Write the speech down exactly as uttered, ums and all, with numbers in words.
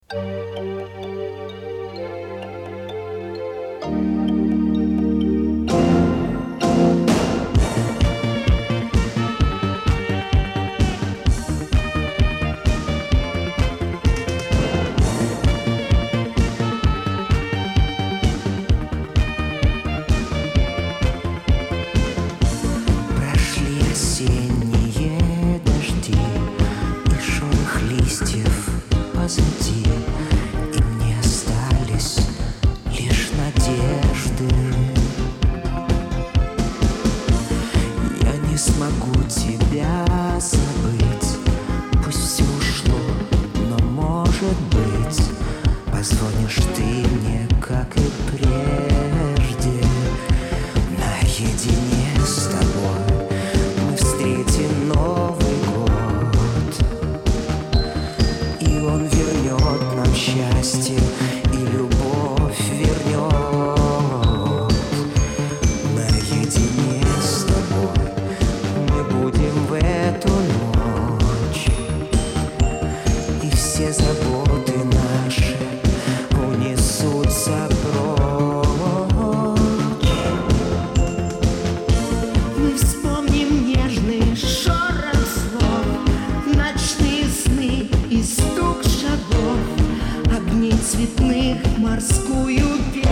позади, и мне остались лишь надежды. Я не смогу тебя забыть, пусть все ушло, но может быть позвонишь ты мне, как и прежде. Наедине с тобой мы встретим Новый год, и он вернет нам счастье и любовь вернет. Наедине с тобой мы будем в эту ночь, и все заботы наши унесутся прочь. Мы вспомним нежный шорох слов, ночные сны и стук шагов, огней цветных, морскую песню.